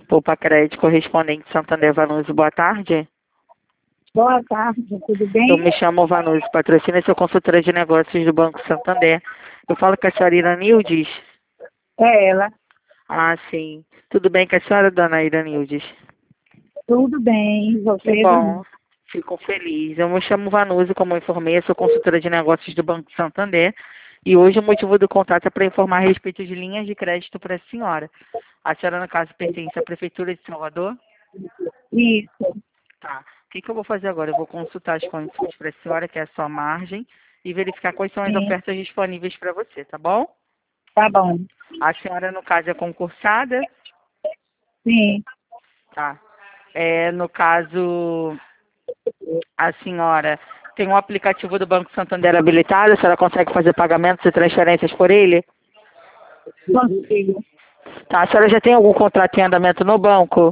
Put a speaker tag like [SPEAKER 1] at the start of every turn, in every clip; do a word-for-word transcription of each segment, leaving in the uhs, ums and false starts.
[SPEAKER 1] Poupa Crédito Correspondente Santander Vanuso, boa tarde.
[SPEAKER 2] Boa tarde, tudo bem?
[SPEAKER 1] Eu me chamo Vanuso, patrocina sua consultora de negócios do Banco Santander. Eu falo com a senhora Iranildes?
[SPEAKER 2] É ela.
[SPEAKER 1] Ah, sim. Tudo bem com a senhora, dona Iranildes?
[SPEAKER 2] Tudo bem, você?
[SPEAKER 1] Que bom. Fico feliz. Eu me chamo Vanuso, como eu informei, eu sou consultora de negócios do Banco Santander. E hoje o motivo do contato é para informar a respeito de linhas de crédito para a senhora. A senhora, no caso, pertence à Prefeitura de Salvador?
[SPEAKER 2] Isso.
[SPEAKER 1] Tá. O que, que eu vou fazer agora? Eu vou consultar as condições para a senhora, que é a sua margem, e verificar quais são as
[SPEAKER 2] Sim.
[SPEAKER 1] ofertas disponíveis para você, tá bom?
[SPEAKER 2] Tá bom.
[SPEAKER 1] A senhora, no caso, é concursada?
[SPEAKER 2] Sim.
[SPEAKER 1] Tá. É, no caso, a senhora tem um aplicativo do Banco Santander habilitado? A senhora consegue fazer pagamentos e transferências por ele?
[SPEAKER 2] Consigo.
[SPEAKER 1] Tá. A senhora já tem algum contrato em andamento no banco?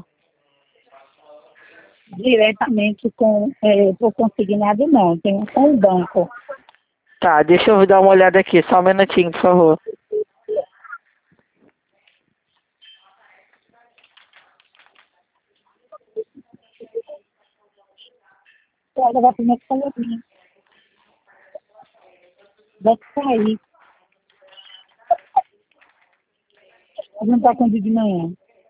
[SPEAKER 2] Diretamente com, é, por consignado não, tenho com o banco.
[SPEAKER 1] Tá, deixa eu dar uma olhada aqui, só um minutinho, por favor.
[SPEAKER 2] Ela vai primeiro falar assim. Vai sair. Não tá com dia de manhã.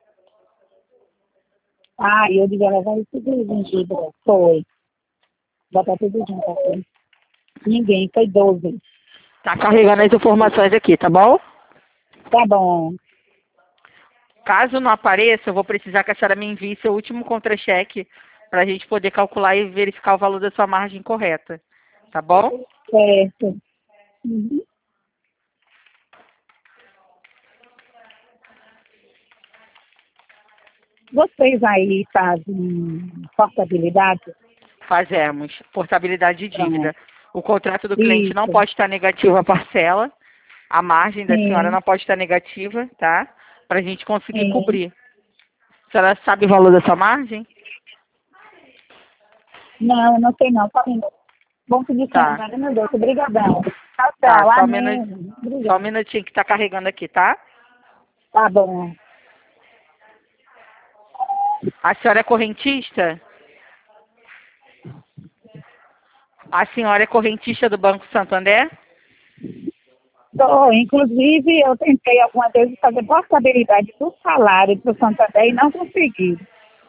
[SPEAKER 2] Ah, eu digo, ela vai tudo junto. Foi. Bota tudo junto aqui. Ninguém, foi doze.
[SPEAKER 1] Tá carregando as informações aqui, tá bom?
[SPEAKER 2] Tá bom.
[SPEAKER 1] Caso não apareça, eu vou precisar que a senhora me envie seu último contra-cheque para a gente poder calcular e verificar o valor da sua margem correta. Tá bom?
[SPEAKER 2] Certo. Uhum. Vocês aí fazem portabilidade?
[SPEAKER 1] Fazemos. Portabilidade de dívida. O contrato do cliente não
[SPEAKER 2] Isso.
[SPEAKER 1] pode estar negativo a parcela. A margem da senhora
[SPEAKER 2] Sim,
[SPEAKER 1] não pode estar negativa, tá? Para a gente conseguir
[SPEAKER 2] sim.
[SPEAKER 1] cobrir. A senhora sabe o valor da sua margem?
[SPEAKER 2] Não, não sei não. Só um minuto. Bom fim de
[SPEAKER 1] Tá.
[SPEAKER 2] semana, meu Deus. Obrigadão. Tchau,
[SPEAKER 1] Tá,
[SPEAKER 2] tchau.
[SPEAKER 1] só um minuto,
[SPEAKER 2] Amém.
[SPEAKER 1] só um
[SPEAKER 2] Obrigada.
[SPEAKER 1] minutinho que tá carregando aqui, tá?
[SPEAKER 2] Tá bom.
[SPEAKER 1] A senhora é correntista? A senhora é correntista do Banco Santander?
[SPEAKER 2] Tô, inclusive, eu tentei algumas vezes fazer portabilidade do salário para o Santander e não consegui.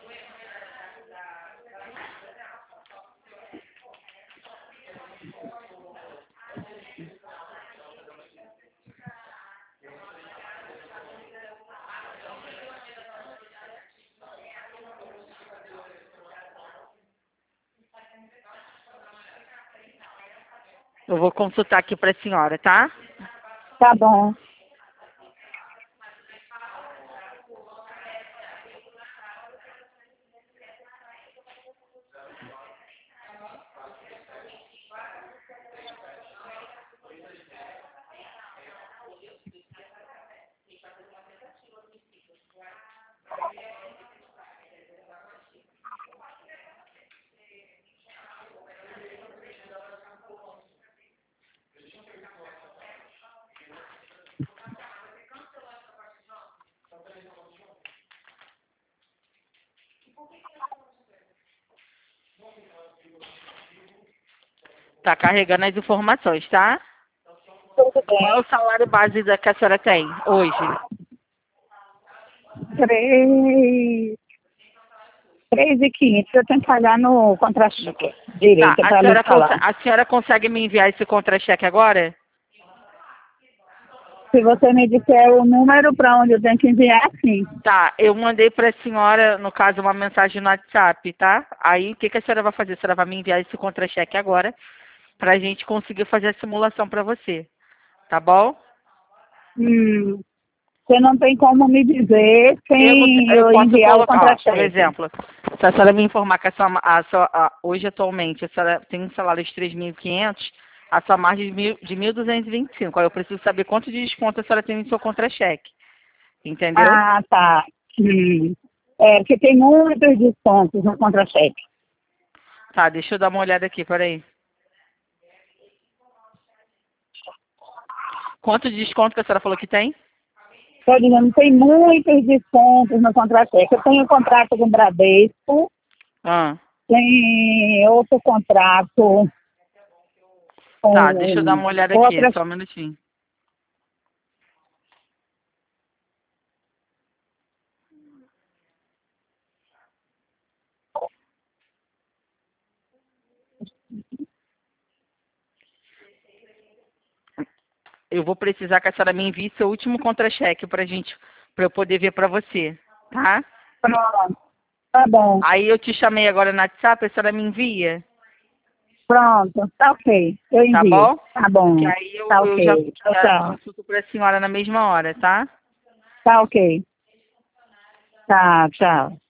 [SPEAKER 1] Eu vou consultar aqui para a senhora, tá?
[SPEAKER 2] Tá bom.
[SPEAKER 1] Tá carregando as informações, tá?
[SPEAKER 2] Tudo
[SPEAKER 1] Qual é
[SPEAKER 2] bem.
[SPEAKER 1] o salário base da que a senhora tem hoje?
[SPEAKER 2] Três... Três e quinhentos eu tenho que pagar no contra-cheque
[SPEAKER 1] Tá,
[SPEAKER 2] direito
[SPEAKER 1] a
[SPEAKER 2] para lhe
[SPEAKER 1] senhora, conse-
[SPEAKER 2] falar.
[SPEAKER 1] a senhora consegue me enviar esse contra-cheque agora?
[SPEAKER 2] Se você me disser o número para onde eu tenho que enviar, sim.
[SPEAKER 1] Tá, eu mandei para a senhora, no caso, uma mensagem no WhatsApp, tá? Aí, o que, que a senhora vai fazer? A senhora vai me enviar esse contra-cheque agora, para a gente conseguir fazer a simulação para você, tá bom?
[SPEAKER 2] Hum, você não tem como me dizer
[SPEAKER 1] Eu,
[SPEAKER 2] sem
[SPEAKER 1] eu
[SPEAKER 2] eu
[SPEAKER 1] posso
[SPEAKER 2] enviar o
[SPEAKER 1] colocar, ó, por
[SPEAKER 2] contra-cheque.
[SPEAKER 1] exemplo, se a senhora me informar que a sua, a sua, a- hoje atualmente a senhora tem um salário de três mil e quinhentos, a sua margem de, mil, de mil duzentos e vinte e cinco. Aí eu preciso saber quanto de desconto a senhora tem no seu contra-cheque. Entendeu?
[SPEAKER 2] Ah, tá. Hum. É, porque tem muitos descontos no contra-cheque.
[SPEAKER 1] Tá, deixa eu dar uma olhada aqui, peraí. Quanto de desconto que a senhora falou que tem?
[SPEAKER 2] Estou dizendo, tem muitos descontos no contra-cheque. Eu tenho contrato com o Bradesco,
[SPEAKER 1] Ah.
[SPEAKER 2] tem outro contrato com
[SPEAKER 1] Tá, deixa eu dar uma olhada aqui,
[SPEAKER 2] outra.
[SPEAKER 1] só um minutinho. Eu vou precisar que a senhora me envie seu último contra-cheque pra gente, pra eu poder ver pra você, tá?
[SPEAKER 2] Pronto, tá bom.
[SPEAKER 1] Aí eu te chamei agora no WhatsApp, a senhora me envia,
[SPEAKER 2] Pronto, tá ok. Eu
[SPEAKER 1] tá
[SPEAKER 2] envio.
[SPEAKER 1] bom?
[SPEAKER 2] Tá bom.
[SPEAKER 1] Que aí eu,
[SPEAKER 2] Tá
[SPEAKER 1] eu já,
[SPEAKER 2] ok. Tchau,
[SPEAKER 1] já
[SPEAKER 2] tchau.
[SPEAKER 1] consulto pra senhora na mesma hora, tá?
[SPEAKER 2] Tá ok. Tá, tchau.